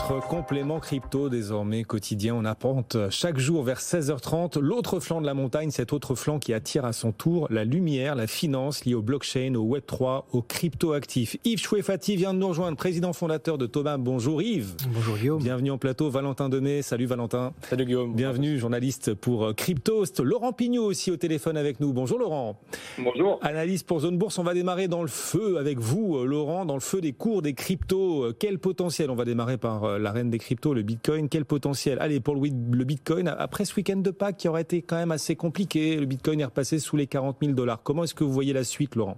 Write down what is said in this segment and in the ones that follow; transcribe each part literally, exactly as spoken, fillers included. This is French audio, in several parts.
Votre complément crypto désormais quotidien, on apporte chaque jour vers seize heures trente l'autre flanc de la montagne, cet autre flanc qui attire à son tour la lumière, la finance liée au blockchain, au web trois, aux crypto-actifs. Yves Chouefati vient de nous rejoindre, président fondateur de Thomas. Bonjour Yves. Bonjour Guillaume. Bienvenue en plateau. Valentin Demey, salut Valentin. Salut Guillaume. Bienvenue, journaliste pour Cryptost. Laurent Pignot aussi au téléphone avec nous. Bonjour Laurent. Bonjour. Analyse pour Zone Bourse, on va démarrer dans le feu avec vous Laurent, dans le feu des cours des cryptos. Quel potentiel? On va démarrer par la reine des cryptos, le Bitcoin. Quel potentiel? Allez, pour le Bitcoin, après ce week-end de Pâques qui aurait été quand même assez compliqué, le Bitcoin est repassé sous les quarante mille dollars. Comment est-ce que vous voyez la suite, Laurent?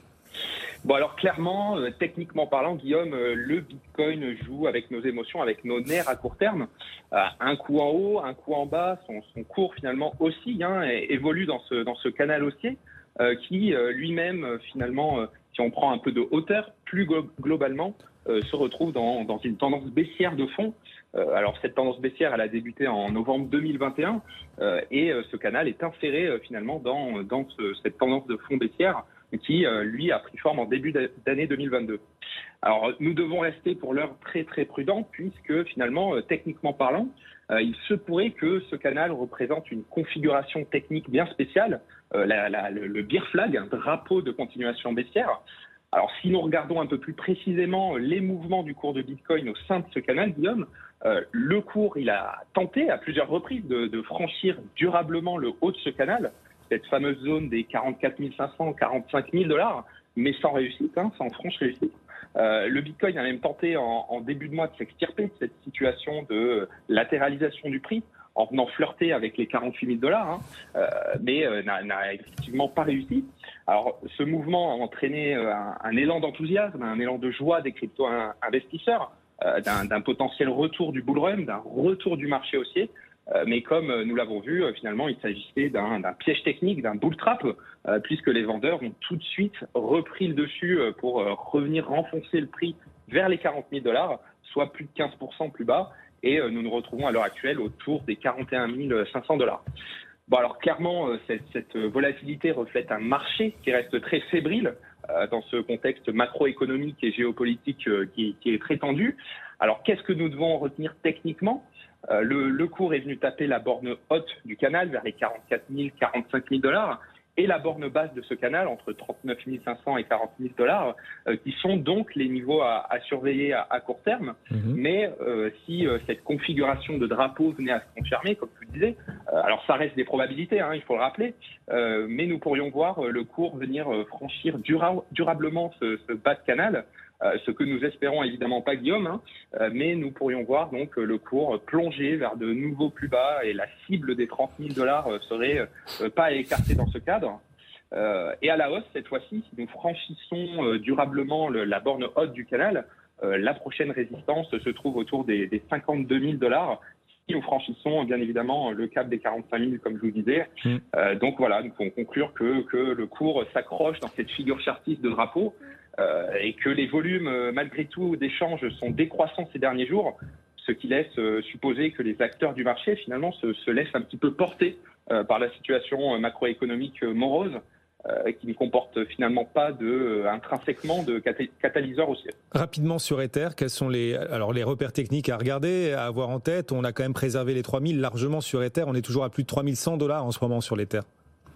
Bon, alors clairement, euh, techniquement parlant, Guillaume, euh, le Bitcoin joue avec nos émotions, avec nos nerfs à court terme. Euh, un coup en haut, un coup en bas, son, son cours finalement oscille, hein, et évolue dans ce, dans ce canal haussier euh, qui euh, lui-même, euh, finalement, euh, si on prend un peu de hauteur, plus glo- globalement, euh, se retrouve dans, dans une tendance baissière de fond. Euh, alors cette tendance baissière, elle a débuté en novembre deux mille vingt et un euh, et euh, ce canal est inséré euh, finalement dans, dans ce, cette tendance de fond baissière qui, euh, lui, a pris forme en début d'année deux mille vingt-deux. Alors, nous devons rester pour l'heure très très prudents puisque finalement, euh, techniquement parlant, euh, il se pourrait que ce canal représente une configuration technique bien spéciale, euh, la, la, le, le bear flag, un drapeau de continuation baissière. Alors, si nous regardons un peu plus précisément les mouvements du cours de Bitcoin au sein de ce canal, Guillaume, euh, le cours, il a tenté à plusieurs reprises de, de franchir durablement le haut de ce canal, cette fameuse zone des quarante-quatre mille cinq cents, quarante-cinq mille dollars, mais sans réussite, hein, sans franche réussite. Euh, le Bitcoin a même tenté en, en début de mois de s'extirper de cette situation de latéralisation du prix, en venant flirter avec les quarante-huit mille dollars, hein, euh, mais euh, n'a, n'a effectivement pas réussi. Alors, ce mouvement a entraîné un, un élan d'enthousiasme, un élan de joie des crypto-investisseurs, euh, d'un, d'un potentiel retour du bull run, d'un retour du marché haussier. Euh, mais comme euh, nous l'avons vu, euh, finalement, il s'agissait d'un, d'un piège technique, d'un bull trap, euh, puisque les vendeurs ont tout de suite repris le dessus euh, pour euh, revenir renfoncer le prix vers les quarante mille dollars, soit plus de quinze pour cent plus bas, et euh, nous nous retrouvons à l'heure actuelle autour des quarante et un mille cinq cents dollars. Bon, alors clairement, euh, cette, cette volatilité reflète un marché qui reste très fébrile euh, dans ce contexte macroéconomique et géopolitique euh, qui, qui est très tendu. Alors, qu'est-ce que nous devons retenir techniquement ? Euh, le, le cours est venu taper la borne haute du canal vers les quarante-quatre mille, quarante-cinq mille dollars et la borne basse de ce canal entre trente-neuf mille cinq cents et quarante mille dollars, euh, qui sont donc les niveaux à, à surveiller à, à court terme. Mmh. Mais euh, si euh, cette configuration de drapeau venait à se confirmer, comme tu le disais, euh, alors ça reste des probabilités, hein, il faut le rappeler, euh, mais nous pourrions voir euh, le cours venir euh, franchir dura- durablement ce, ce bas de canal. Euh, ce que nous espérons évidemment pas, Guillaume, hein, euh, mais nous pourrions voir donc euh, le cours plonger vers de nouveaux plus bas et la cible des trente mille dollars euh, serait euh, pas écartée dans ce cadre. Euh, et à la hausse, cette fois-ci, si nous franchissons euh, durablement le, la borne haute du canal, euh, la prochaine résistance se trouve autour des, des cinquante-deux mille dollars. Si nous franchissons bien évidemment le cap des quarante-cinq mille, comme je vous disais. Mmh. Euh, donc voilà, nous pouvons conclure que, que le cours s'accroche dans cette figure chartiste de drapeau. Euh, et que les volumes, euh, malgré tout, d'échanges sont décroissants ces derniers jours, ce qui laisse euh, supposer que les acteurs du marché, finalement, se, se laissent un petit peu porter euh, par la situation macroéconomique euh, morose, euh, qui ne comporte finalement pas de, euh, intrinsèquement de caté- catalyseur haussier. Rapidement sur Ether, quels sont les, alors les repères techniques à regarder, à avoir en tête? On a quand même préservé les trois mille largement sur Ether, on est toujours à plus de trois mille cent dollars en ce moment sur l'Ether.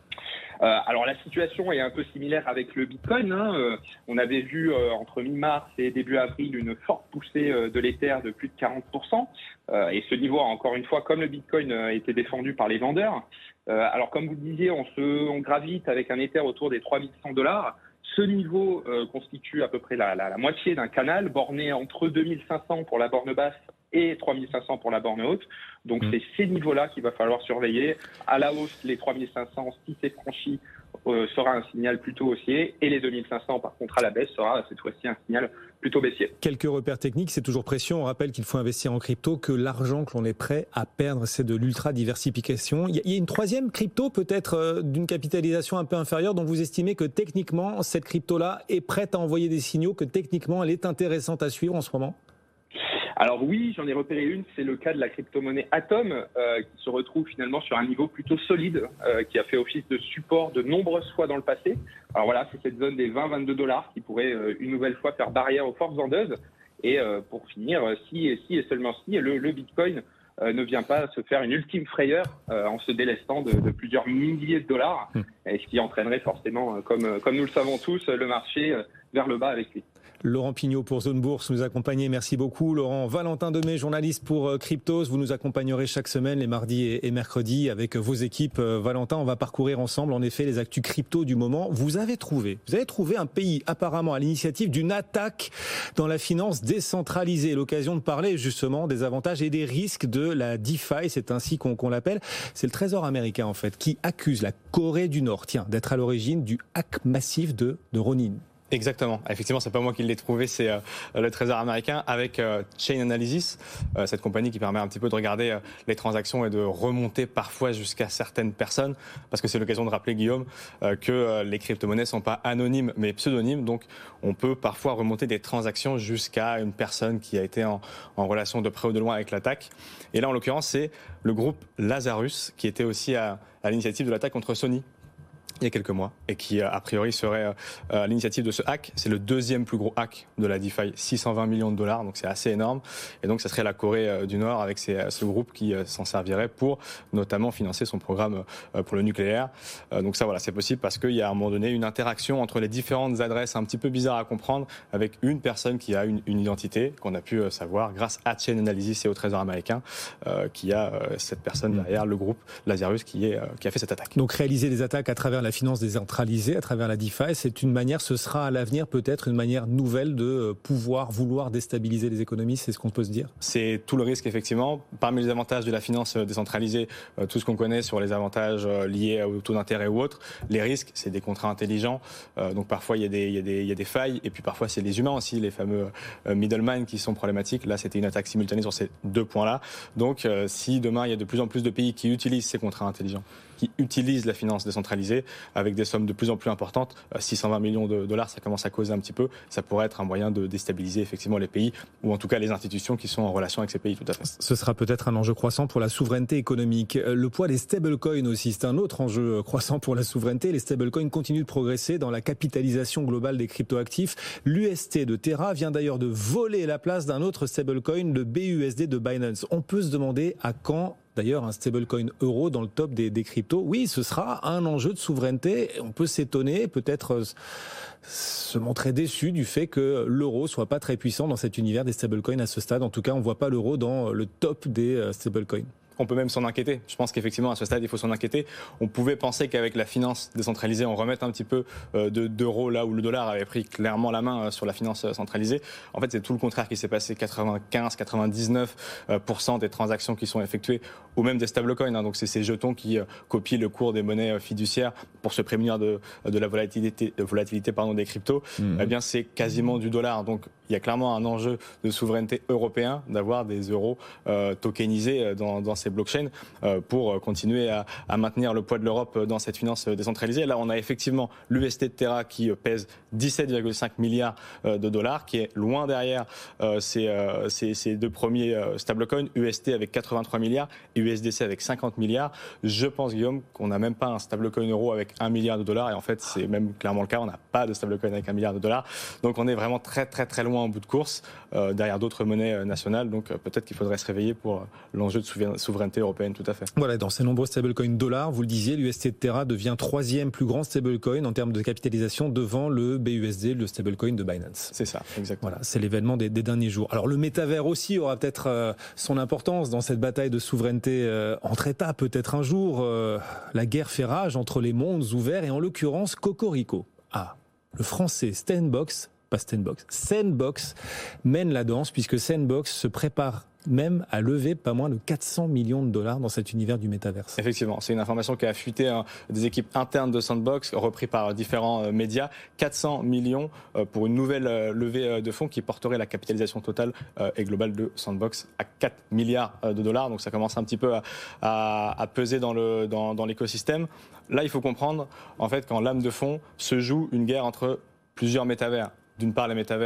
Euh, alors la situation est un peu similaire avec le Bitcoin. Hein. Euh, on avait vu euh, entre mi-mars et début avril une forte poussée euh, de l'Ether de plus de quarante pour cent. Euh, et ce niveau, encore une fois, comme le Bitcoin, a euh, été défendu par les vendeurs. Euh, alors comme vous le disiez, on, se, on gravite avec un Ether autour des trois mille cent dollars. Ce niveau euh, constitue à peu près la, la, la moitié d'un canal borné entre deux mille cinq cents pour la borne basse et trois mille cinq cents pour la borne haute. Donc, mmh. c'est ces niveaux-là qu'il va falloir surveiller. À la hausse, les trois mille cinq cents, si c'est franchi, euh, sera un signal plutôt haussier. Et les deux mille cinq cents, par contre, à la baisse, sera cette fois-ci un signal plutôt baissier. Quelques repères techniques, c'est toujours précieux. On rappelle qu'il faut investir en crypto, que l'argent que l'on est prêt à perdre, c'est de l'ultra-diversification. Il y a une troisième crypto, peut-être euh, d'une capitalisation un peu inférieure, dont vous estimez que techniquement, cette crypto-là est prête à envoyer des signaux, que techniquement, elle est intéressante à suivre en ce moment ? Alors oui, j'en ai repéré une, c'est le cas de la crypto-monnaie Atom, euh, qui se retrouve finalement sur un niveau plutôt solide, euh, qui a fait office de support de nombreuses fois dans le passé. Alors voilà, c'est cette zone des vingt à vingt-deux dollars qui pourrait euh, une nouvelle fois faire barrière aux forces vendeuses. Et euh, pour finir, si, si et seulement si le, le Bitcoin euh, ne vient pas se faire une ultime frayeur euh, en se délestant de, de plusieurs milliers de dollars, mmh. et ce qui entraînerait forcément, comme, comme nous le savons tous, le marché euh, vers le bas avec lui. Laurent Pignot pour Zone Bourse nous accompagnait, merci beaucoup. Laurent, Valentin Demey, journaliste pour Cryptos, vous nous accompagnerez chaque semaine les mardis et mercredis avec vos équipes. Valentin, on va parcourir ensemble en effet les actus crypto du moment. Vous avez trouvé, vous avez trouvé un pays apparemment à l'initiative d'une attaque dans la finance décentralisée. L'occasion de parler justement des avantages et des risques de la DeFi, c'est ainsi qu'on, qu'on l'appelle. C'est le Trésor américain en fait qui accuse la Corée du Nord, tiens, d'être à l'origine du hack massif de, de Ronin. Exactement. Effectivement, c'est pas moi qui l'ai trouvé, c'est euh, le Trésor américain avec euh, Chain Analysis, euh, cette compagnie qui permet un petit peu de regarder euh, les transactions et de remonter parfois jusqu'à certaines personnes, parce que c'est l'occasion de rappeler, Guillaume, euh, que euh, les crypto-monnaies sont pas anonymes mais pseudonymes, donc on peut parfois remonter des transactions jusqu'à une personne qui a été en, en relation de près ou de loin avec l'attaque. Et là, en l'occurrence, c'est le groupe Lazarus qui était aussi à, à l'initiative de l'attaque contre Sony il y a quelques mois, et qui a priori serait à l'initiative de ce hack. C'est le deuxième plus gros hack de la DeFi, six cent vingt millions de dollars, donc c'est assez énorme. Et donc ça serait la Corée du Nord avec ce groupe qui s'en servirait pour notamment financer son programme pour le nucléaire. Donc ça voilà, c'est possible parce qu'il y a à un moment donné une interaction entre les différentes adresses un petit peu bizarres à comprendre avec une personne qui a une, une identité qu'on a pu savoir grâce à Chain Analysis et au Trésor américain, euh, qui a euh, cette personne derrière le groupe Lazarus qui, est, euh, qui a fait cette attaque. Donc réaliser des attaques à travers la La finance décentralisée à travers la DeFi, c'est une manière, ce sera à l'avenir peut-être une manière nouvelle de pouvoir, vouloir déstabiliser les économies, c'est ce qu'on peut se dire? C'est tout le risque effectivement. Parmi les avantages de la finance décentralisée, tout ce qu'on connaît sur les avantages liés au taux d'intérêt ou autres, les risques, c'est des contrats intelligents, donc parfois il y a des, il y a des, il y a des failles, et puis parfois c'est les humains aussi, les fameux middlemen qui sont problématiques. Là c'était une attaque simultanée sur ces deux points-là. Donc si demain il y a de plus en plus de pays qui utilisent ces contrats intelligents, qui utilisent la finance décentralisée avec des sommes de plus en plus importantes, six cent vingt millions de dollars, ça commence à causer un petit peu. Ça pourrait être un moyen de déstabiliser effectivement les pays, ou en tout cas les institutions qui sont en relation avec ces pays, tout à fait. Ce sera peut-être un enjeu croissant pour la souveraineté économique. Le poids des stablecoins aussi, c'est un autre enjeu croissant pour la souveraineté. Les stablecoins continuent de progresser dans la capitalisation globale des cryptoactifs. L'U S T de Terra vient d'ailleurs de voler la place d'un autre stablecoin, le B U S D de Binance. On peut se demander à quand d'ailleurs un stablecoin euro dans le top des, des cryptos. Oui, ce sera un enjeu de souveraineté. On peut s'étonner, peut-être se montrer déçu du fait que l'euro soit pas très puissant dans cet univers des stablecoins à ce stade. En tout cas, on voit pas l'euro dans le top des stablecoins. On peut même s'en inquiéter. Je pense qu'effectivement, à ce stade, il faut s'en inquiéter. On pouvait penser qu'avec la finance décentralisée, on remette un petit peu de, d'euros là où le dollar avait pris clairement la main sur la finance centralisée. En fait, c'est tout le contraire qui s'est passé. quatre-vingt-quinze à quatre-vingt-dix-neuf pour cent des transactions qui sont effectuées, ou même des stablecoins. Hein. Donc, c'est ces jetons qui copient le cours des monnaies fiduciaires pour se prémunir de, de la volatilité, de volatilité pardon, des cryptos. Mmh. Eh bien, c'est quasiment du dollar. Donc, il y a clairement un enjeu de souveraineté européen d'avoir des euros euh, tokenisés dans, dans ces blockchain euh, pour continuer à, à maintenir le poids de l'Europe dans cette finance décentralisée. Là, on a effectivement l'U S T de Terra qui pèse dix-sept virgule cinq milliards de dollars, qui est loin derrière euh, ces, euh, ces, ces deux premiers euh, stablecoins, U S T avec quatre-vingt-trois milliards et U S D C avec cinquante milliards. Je pense, Guillaume, qu'on n'a même pas un stablecoin euro avec un milliard de dollars, et en fait, c'est même clairement le cas. On n'a pas de stablecoin avec un milliard de dollars. Donc, on est vraiment très, très, très loin en bout de course, euh, derrière d'autres monnaies nationales. Donc, euh, peut-être qu'il faudrait se réveiller pour l'enjeu de souveraineté européenne, tout à fait. Voilà, dans ces nombreux stablecoins dollars, vous le disiez, l'U S T de Terra devient troisième plus grand stablecoin en termes de capitalisation devant le B U S D, le stablecoin de Binance. C'est ça, exactement. Voilà, c'est l'événement des, des derniers jours. Alors le métavers aussi aura peut-être euh, son importance dans cette bataille de souveraineté euh, entre États, peut-être un jour. Euh, la guerre fait rage entre les mondes ouverts et en l'occurrence Cocorico. Ah, le français Sandbox, pas Sandbox, Sandbox mène la danse puisque Sandbox se prépare même à lever pas moins de quatre cents millions de dollars dans cet univers du métaverse. Effectivement, c'est une information qui a fuité hein, des équipes internes de Sandbox, repris par différents euh, médias. quatre cents millions euh, pour une nouvelle euh, levée euh, de fonds qui porterait la capitalisation totale euh, et globale de Sandbox à quatre milliards euh, de dollars. Donc ça commence un petit peu à, à, à peser dans, le, dans, dans l'écosystème. Là, il faut comprendre en fait qu'en lame de fond se joue une guerre entre plusieurs métavers. D'une part, les métavers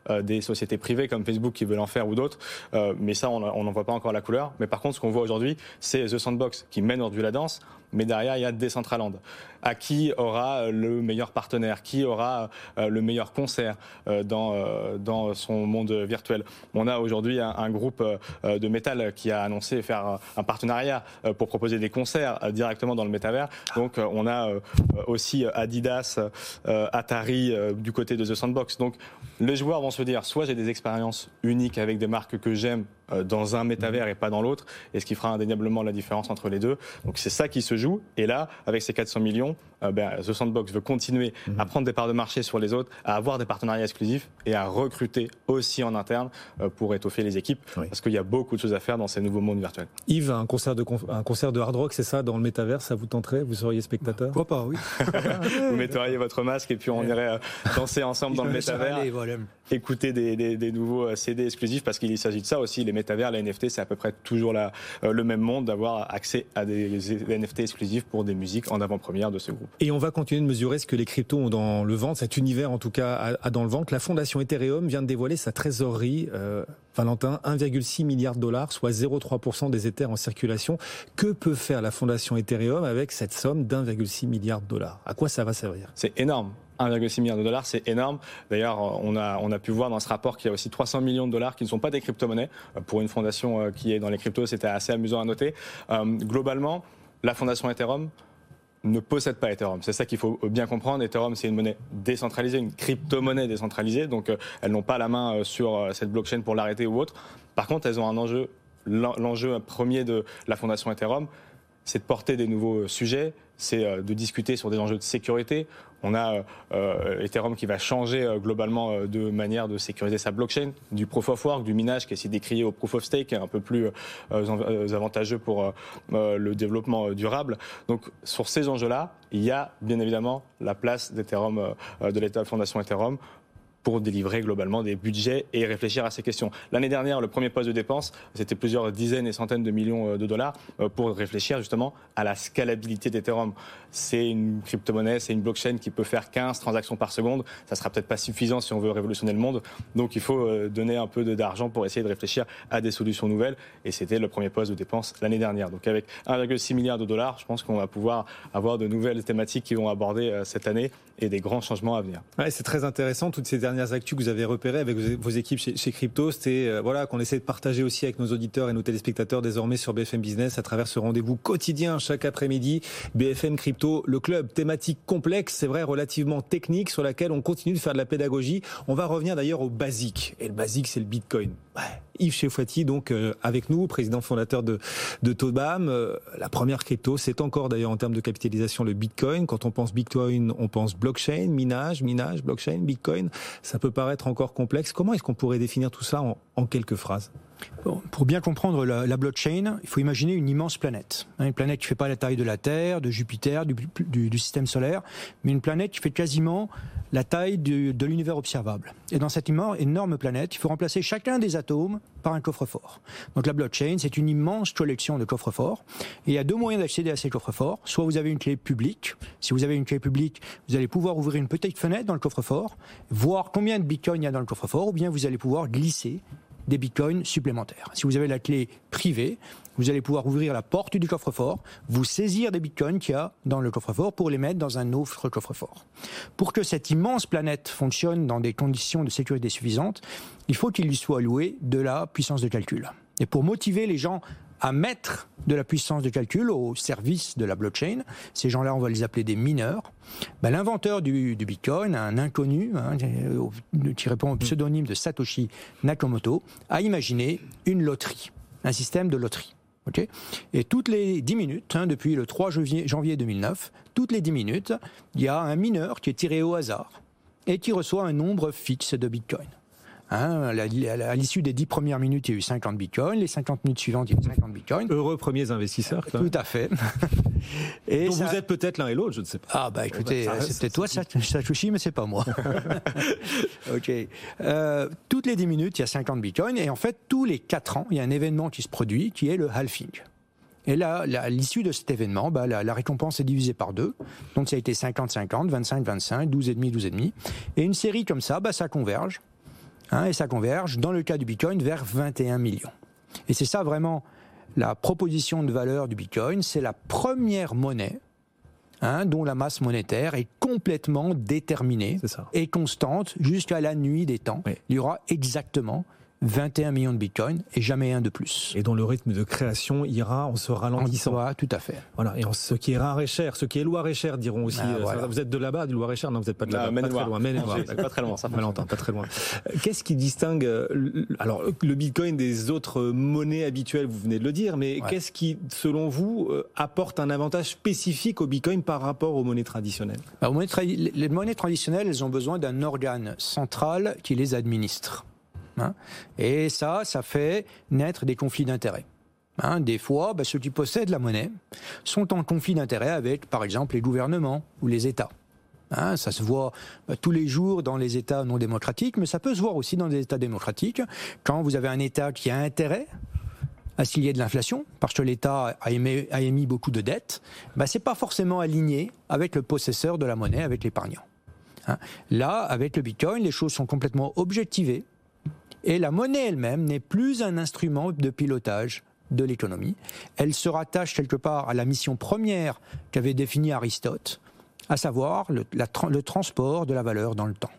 euh, des sociétés privées comme Facebook qui veulent en faire ou d'autres. Euh, mais ça, on n'en voit pas encore la couleur. Mais par contre, ce qu'on voit aujourd'hui, c'est The Sandbox qui mène aujourd'hui la danse. Mais derrière, il y a Decentraland. À qui aura le meilleur partenaire, qui aura euh, le meilleur concert euh, dans, euh, dans son monde virtuel. On a aujourd'hui un, un groupe euh, de métal qui a annoncé faire un partenariat euh, pour proposer des concerts euh, directement dans le métavers. Donc euh, on a euh, aussi Adidas, euh, Atari euh, du côté de The Sandbox. Donc les joueurs vont se dire, soit j'ai des expériences uniques avec des marques que j'aime euh, dans un métavers et pas dans l'autre, et ce qui fera indéniablement la différence entre les deux. Donc c'est ça qui se joue. Et là, avec ces quatre cents millions, euh, ben, The Sandbox veut continuer mmh. à prendre des parts de marché sur les autres, à avoir des partenariats exclusifs et à recruter aussi en interne euh, pour étoffer les équipes, oui. parce qu'il y a beaucoup de choses à faire dans ces nouveaux mondes virtuels. Yves, un concert de, un concert de hard rock, c'est ça, dans le métavers, ça vous tenterait? Vous seriez spectateur? Pourquoi pas, oui. Vous metteriez votre masque et puis on irait euh, danser ensemble dans le métavers, aller, voilà. écouter des, des, des nouveaux C D exclusifs, parce qu'il s'agit de ça aussi. Les métavers, les N F T, c'est à peu près toujours la, euh, le même monde, d'avoir accès à des, des N F T exclusifs pour des musiques en avant-première de ce groupe. Et on va continuer de mesurer ce que les cryptos ont dans le ventre, cet univers en tout cas a, a dans le ventre. La fondation Ethereum vient de dévoiler sa trésorerie, euh, Valentin, un virgule six milliard de dollars, soit zéro virgule trois pour cent des Ethers en circulation. Que peut faire la fondation Ethereum avec cette somme d'un virgule six milliard de dollars? À quoi ça va servir? C'est énorme. un virgule six milliard de dollars, c'est énorme. D'ailleurs, on a, on a pu voir dans ce rapport qu'il y a aussi trois cents millions de dollars qui ne sont pas des crypto-monnaies. Pour une fondation qui est dans les cryptos, c'était assez amusant à noter. Euh, globalement, la fondation Ethereum ne possède pas Ethereum. C'est ça qu'il faut bien comprendre. Ethereum, c'est une monnaie décentralisée, une crypto-monnaie décentralisée. Donc, euh, elles n'ont pas la main sur euh, cette blockchain pour l'arrêter ou autre. Par contre, elles ont un enjeu. L'enjeu premier de la fondation Ethereum, c'est de porter des nouveaux sujets, c'est euh, de discuter sur des enjeux de sécurité. On a euh, Ethereum qui va changer euh, globalement euh, de manière de sécuriser sa blockchain, du proof of work, du minage qui essaie d'écrier au proof of stake, un peu plus euh, avantageux pour euh, le développement durable. Donc sur ces enjeux-là, il y a bien évidemment la place d'Ethereum, euh, de l'État fondation Ethereum, pour délivrer globalement des budgets et réfléchir à ces questions. L'année dernière, le premier poste de dépense, c'était plusieurs dizaines et centaines de millions de dollars pour réfléchir justement à la scalabilité d'Ethereum. C'est une crypto-monnaie, c'est une blockchain qui peut faire quinze transactions par seconde. Ça sera peut-être pas suffisant si on veut révolutionner le monde. Donc il faut donner un peu d'argent pour essayer de réfléchir à des solutions nouvelles. Et c'était le premier poste de dépense l'année dernière. Donc avec un virgule six milliard de dollars, je pense qu'on va pouvoir avoir de nouvelles thématiques qui vont aborder cette année et des grands changements à venir. Ouais, c'est très intéressant, toutes ces dernières actus que vous avez repérées avec vos équipes chez, chez Crypto, c'était euh, voilà, qu'on essaie de partager aussi avec nos auditeurs et nos téléspectateurs désormais sur B F M Business à travers ce rendez-vous quotidien chaque après-midi. B F M Crypto, le club, thématique complexe, c'est vrai, relativement technique, sur laquelle on continue de faire de la pédagogie. On va revenir d'ailleurs au basique. Et le basique, c'est le Bitcoin. Ouais. Yves Chefouati, donc euh, avec nous, président fondateur de, de Tobam. Euh, la première crypto, c'est encore d'ailleurs en termes de capitalisation le Bitcoin. Quand on pense Bitcoin, on pense blockchain, minage, minage, blockchain, Bitcoin. Ça peut paraître encore complexe. Comment est-ce qu'on pourrait définir tout ça en, en quelques phrases? Bon, pour bien comprendre la, la blockchain, il faut imaginer une immense planète. Une planète qui ne fait pas la taille de la Terre, de Jupiter, du, du, du système solaire, mais une planète qui fait quasiment la taille du, de l'univers observable. Et dans cette énorme planète, il faut remplacer chacun des atomes par un coffre-fort. Donc la blockchain, c'est une immense collection de coffres-forts. Et il y a deux moyens d'accéder à ces coffres-forts. Soit vous avez une clé publique. Si vous avez une clé publique, vous allez pouvoir ouvrir une petite fenêtre dans le coffre-fort, voir combien de bitcoins il y a dans le coffre-fort, ou bien vous allez pouvoir glisser des bitcoins supplémentaires. Si vous avez la clé privée, vous allez pouvoir ouvrir la porte du coffre-fort, vous saisir des bitcoins qu'il y a dans le coffre-fort pour les mettre dans un autre coffre-fort. Pour que cette immense planète fonctionne dans des conditions de sécurité suffisantes, il faut qu'il lui soit alloué de la puissance de calcul. Et pour motiver les gens à mettre de la puissance de calcul au service de la blockchain, ces gens-là, on va les appeler des mineurs. Ben, l'inventeur du, du Bitcoin, un inconnu, hein, qui répond au pseudonyme de Satoshi Nakamoto, a imaginé une loterie, un système de loterie. Okay, et toutes les dix minutes, hein, depuis le trois janvier deux mille neuf, toutes les dix minutes, il y a un mineur qui est tiré au hasard et qui reçoit un nombre fixe de bitcoins. Hein, à l'issue des dix premières minutes, il y a eu cinquante bitcoins. Les cinquante minutes suivantes, il y a eu cinquante bitcoins. Heureux premiers investisseurs. Tout à fait. Et donc ça... vous êtes peut-être l'un et l'autre, je ne sais pas. Ah bah écoutez, bah, c'est peut-être toi, Satoshi, mais c'est pas moi. Ok. Euh, toutes les dix minutes, il y a cinquante bitcoins. Et en fait, tous les quatre ans, il y a un événement qui se produit, qui est le halving. Et là, à l'issue de cet événement, bah, la, la récompense est divisée par deux. Donc ça a été cinquante cinquante, vingt-cinq vingt-cinq, douze virgule cinq, douze virgule cinq. Et une série comme ça, bah, ça converge. Hein, et ça converge, dans le cas du Bitcoin, vers vingt et un millions. Et c'est ça vraiment la proposition de valeur du Bitcoin, c'est la première monnaie hein, dont la masse monétaire est complètement déterminée et constante jusqu'à la nuit des temps. Oui. Il y aura exactement vingt et un millions de bitcoins et jamais un de plus. Et dont le rythme de création ira en se ralentissant. Voilà, tout à fait. Voilà, et en, ce qui est rare et cher, ce qui est Loire et cher diront aussi. Ah, voilà. ça, vous êtes de là-bas, du Loire et cher? Non, vous n'êtes pas de là-bas. Pas, pas très loin. Maine-et-Loire. Pas très loin, ça. Valentin, pas très loin. Qu'est-ce qui distingue alors le bitcoin des autres monnaies habituelles? Vous venez de le dire, mais ouais. qu'est-ce qui, selon vous, apporte un avantage spécifique au bitcoin par rapport aux monnaies traditionnelles? Alors, les, monnaies tra- les monnaies traditionnelles, elles ont besoin d'un organe central qui les administre. Hein, et ça, ça fait naître des conflits d'intérêts. Hein, des fois, bah, ceux qui possèdent la monnaie sont en conflit d'intérêts avec, par exemple, les gouvernements ou les États. Hein, ça se voit bah, tous les jours dans les États non démocratiques, mais ça peut se voir aussi dans des États démocratiques. Quand vous avez un État qui a intérêt à ce qu'il y ait de l'inflation, parce que l'État a émis, a émis beaucoup de dettes, bah, c'est pas forcément aligné avec le possesseur de la monnaie, avec l'épargnant. Hein, là, avec le Bitcoin, les choses sont complètement objectivées. Et la monnaie elle-même n'est plus un instrument de pilotage de l'économie. Elle se rattache quelque part à la mission première qu'avait définie Aristote, à savoir le, la, le transport de la valeur dans le temps.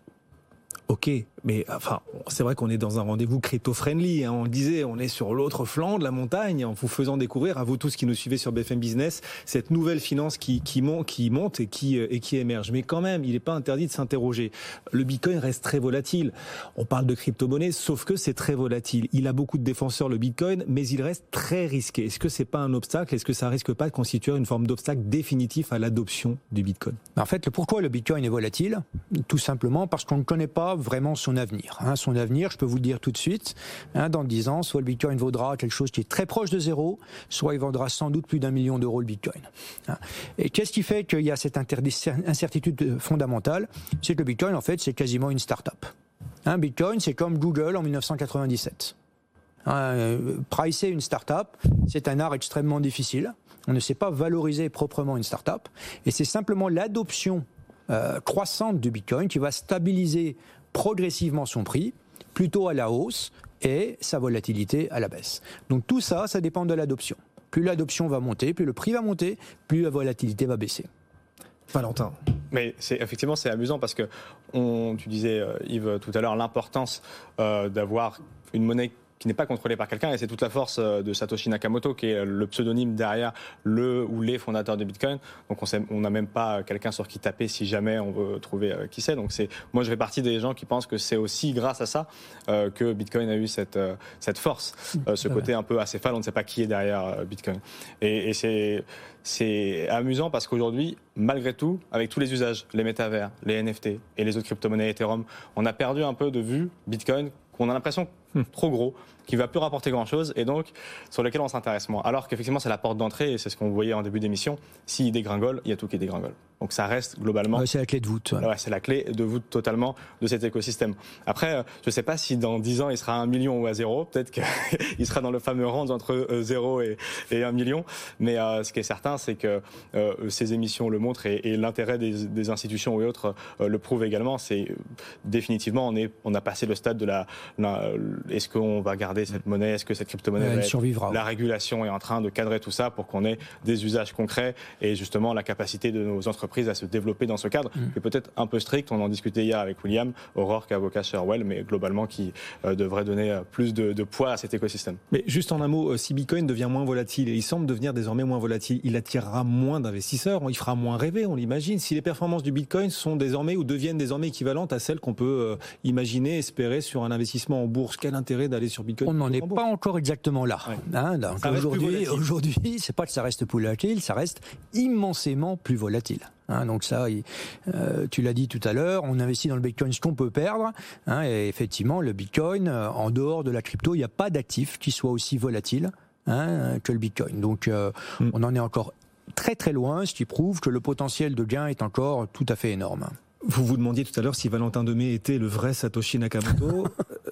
Ok, mais enfin, c'est vrai qu'on est dans un rendez-vous crypto-friendly. Hein, on le disait, on est sur l'autre flanc de la montagne, en vous faisant découvrir, à vous tous qui nous suivez sur B F M Business, cette nouvelle finance qui, qui, monte, qui monte et qui, et qui émerge. Mais quand même, il n'est pas interdit de s'interroger. Le Bitcoin reste très volatile. On parle de crypto-monnaie, sauf que c'est très volatile. Il a beaucoup de défenseurs, le Bitcoin, mais il reste très risqué. Est-ce que c'est pas un obstacle? Est-ce que ça risque pas de constituer une forme d'obstacle définitif à l'adoption du Bitcoin? En fait, pourquoi le Bitcoin est volatile? Tout simplement parce qu'on ne connaît pas vraiment son avenir. Hein, son avenir, je peux vous le dire tout de suite, hein, dans dix ans, soit le Bitcoin vaudra quelque chose qui est très proche de zéro, soit il vendra sans doute plus d'un million d'euros le Bitcoin. Hein. Et qu'est-ce qui fait qu'il y a cette incertitude fondamentale? C'est que le Bitcoin, en fait, c'est quasiment une start-up. Hein, Bitcoin, c'est comme Google en mille neuf cent quatre-vingt-dix-sept. Hein, euh, pricer une start-up, c'est un art extrêmement difficile. On ne sait pas valoriser proprement une start-up. Et c'est simplement l'adoption euh, croissante du Bitcoin qui va stabiliser progressivement son prix, plutôt à la hausse, et sa volatilité à la baisse. Donc tout ça, ça dépend de l'adoption. Plus l'adoption va monter, plus le prix va monter, plus la volatilité va baisser. Valentin. Mais c'est, effectivement, c'est amusant parce que on, tu disais, euh, Yves, tout à l'heure, l'importance euh, d'avoir une monnaie qui n'est pas contrôlé par quelqu'un, et c'est toute la force de Satoshi Nakamoto, qui est le pseudonyme derrière le ou les fondateurs de Bitcoin. Donc on n'a même pas quelqu'un sur qui taper si jamais on veut trouver qui c'est. Donc c'est, moi je fais partie des gens qui pensent que c'est aussi grâce à ça euh, que Bitcoin a eu cette, euh, cette force, euh, ce côté un peu acéphale, on ne sait pas qui est derrière euh, Bitcoin. Et, et c'est, c'est amusant parce qu'aujourd'hui, malgré tout, avec tous les usages, les métavers, les N F T et les autres crypto-monnaies Ethereum, on a perdu un peu de vue Bitcoin, qu'on a l'impression trop gros, qui ne va plus rapporter grand-chose, et donc sur lequel on s'intéresse moins. Alors qu'effectivement, c'est la porte d'entrée, et c'est ce qu'on voyait en début d'émission. S'il dégringole, il y a tout qui dégringole. Donc ça reste globalement... Ouais, c'est la clé de voûte. Ouais. Ouais, c'est la clé de voûte totalement de cet écosystème. Après, je ne sais pas si dans dix ans, il sera à un million ou à zéro. Peut-être qu'il sera dans le fameux range entre zéro et, et un million. Mais euh, ce qui est certain, c'est que euh, ces émissions le montrent, et, et l'intérêt des, des institutions et autres euh, le prouve également. C'est définitivement, on, est, on a passé le stade de la... la est-ce qu'on va garder cette monnaie? Est-ce que cette crypto-monnaie Elle va survivra. Être, la régulation est en train de cadrer tout ça pour qu'on ait des usages concrets et justement la capacité de nos entreprises à se développer dans ce cadre, mmh. qui est peut-être un peu strict. On en discutait hier avec William, Aurore, qui est avocat chez Orwell, mais globalement qui euh, devrait donner plus de, de poids à cet écosystème. Mais juste en un mot, si Bitcoin devient moins volatile, et il semble devenir désormais moins volatile, il attirera moins d'investisseurs, il fera moins rêver, on l'imagine. Si les performances du Bitcoin sont désormais ou deviennent désormais équivalentes à celles qu'on peut euh, imaginer, espérer sur un investissement en bourse, quel intérêt d'aller sur Bitcoin? On n'en est pas encore exactement là. Ouais. Hein, donc aujourd'hui, aujourd'hui, c'est pas que ça reste plus volatile, ça reste immensément plus volatile. Hein, donc ça, il, euh, tu l'as dit tout à l'heure, on investit dans le Bitcoin ce qu'on peut perdre. Hein, et effectivement, le Bitcoin, euh, en dehors de la crypto, il n'y a pas d'actif qui soit aussi volatile hein, que le Bitcoin. Donc euh, mm. on en est encore très très loin, ce qui prouve que le potentiel de gain est encore tout à fait énorme. Vous vous demandiez tout à l'heure si Valentin Demey était le vrai Satoshi Nakamoto.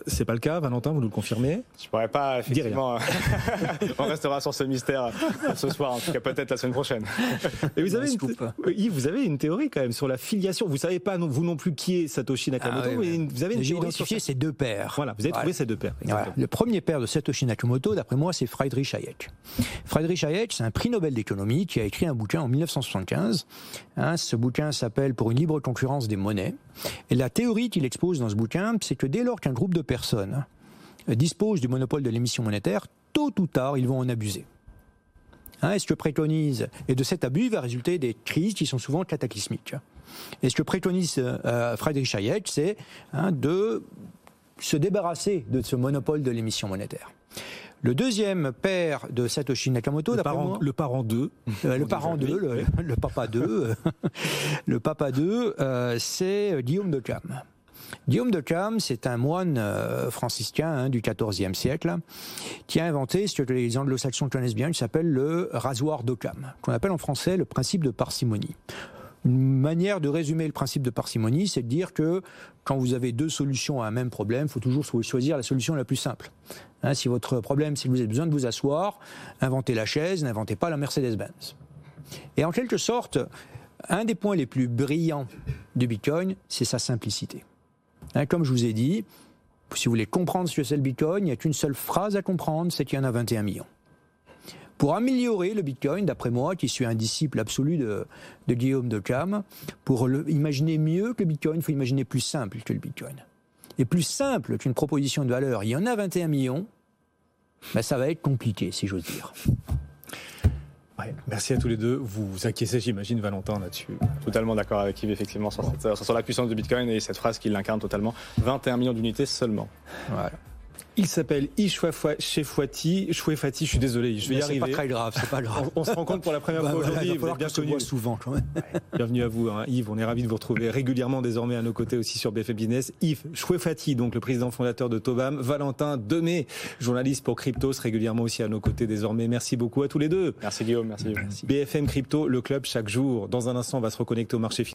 C'est pas le cas, Valentin, vous nous le confirmez? Je pourrais pas, effectivement. On restera sur ce mystère ce soir, en tout cas peut-être la semaine prochaine. Et vous avez, une... Yves, vous avez une théorie quand même sur la filiation. Vous savez pas, non, vous non plus, qui est Satoshi Nakamoto, ah, oui, mais vous avez une J'ai théorie identifié sur... ces deux pères. Voilà, vous avez voilà. trouvé ces deux pères. Voilà. Le premier père de Satoshi Nakamoto, d'après moi, c'est Friedrich Hayek. Friedrich Hayek, c'est un prix Nobel d'économie qui a écrit un bouquin en mille neuf cent soixante-quinze. Hein, ce bouquin s'appelle Pour une libre concurrence des monnaies. Et la théorie qu'il expose dans ce bouquin, c'est que dès lors qu'un groupe de personnes dispose du monopole de l'émission monétaire, tôt ou tard, ils vont en abuser. Hein, et ce que préconise, et de cet abus va résulter des crises qui sont souvent cataclysmiques. Et ce que préconise euh, Friedrich Hayek, c'est hein, de se débarrasser de ce monopole de l'émission monétaire. Le deuxième père de Satoshi Nakamoto, le parent, moi, le parent deux, euh, le parent deux, le, le papa deux, le papa deux, euh, c'est Guillaume de Cam. Guillaume de Cam, c'est un moine euh, franciscain hein, du quatorzième siècle qui a inventé ce que les anglo-saxons connaissent bien, qui s'appelle le rasoir d'Occam, qu'on appelle en français le principe de parcimonie. Une manière de résumer le principe de parcimonie, c'est de dire que quand vous avez deux solutions à un même problème, il faut toujours choisir la solution la plus simple. Hein, si votre problème, c'est que vous avez besoin de vous asseoir, inventez la chaise, n'inventez pas la Mercedes-Benz. Et en quelque sorte, un des points les plus brillants du Bitcoin, c'est sa simplicité. Hein, comme je vous ai dit, si vous voulez comprendre ce que c'est le Bitcoin, il n'y a qu'une seule phrase à comprendre, c'est qu'il y en a vingt et un millions. Pour améliorer le Bitcoin, d'après moi, qui suis un disciple absolu de, de Guillaume de Cam, pour le, imaginer mieux que le Bitcoin, il faut imaginer plus simple que le Bitcoin. Et plus simple qu'une proposition de valeur, il y en a vingt et un millions, ben ça va être compliqué, si j'ose dire. Ouais, merci à tous les deux. Vous vous acquiescez, j'imagine, Valentin, là-dessus. Totalement d'accord avec Yves, effectivement, sur, cette, sur la puissance du Bitcoin et cette phrase qui l'incarne totalement. vingt et un millions d'unités seulement. Voilà. Il s'appelle Yves Chouefati. Chouefati, je suis désolé, je vais y c'est arriver. C'est pas très grave, c'est pas grave. On, on se rencontre pour la première bah, fois voilà, aujourd'hui. Il va falloir qu'on se voit souvent quand même. Ouais. Bienvenue à vous, hein. Yves. On est ravis de vous retrouver régulièrement désormais à nos côtés aussi sur B F M Business. Yves Chouefati, donc le président fondateur de Tobam. Valentin Demey, journaliste pour Cryptos, régulièrement aussi à nos côtés désormais. Merci beaucoup à tous les deux. Merci Guillaume, merci. merci. B F M Crypto, le club chaque jour. Dans un instant, on va se reconnecter au marché financier.